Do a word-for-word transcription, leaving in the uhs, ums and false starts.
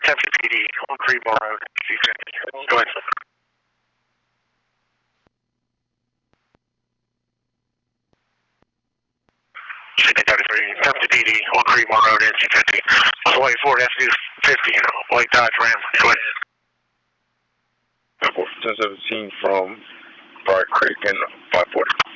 Tempe P D on Creedmoor Road. Go ahead. sixty thirty-three, Tempe P D on Creedmoor Road, N C fifty. White Ford F fifty, White Dodge Ram. Go ahead. ten seventeen from Briar Creek and five forty.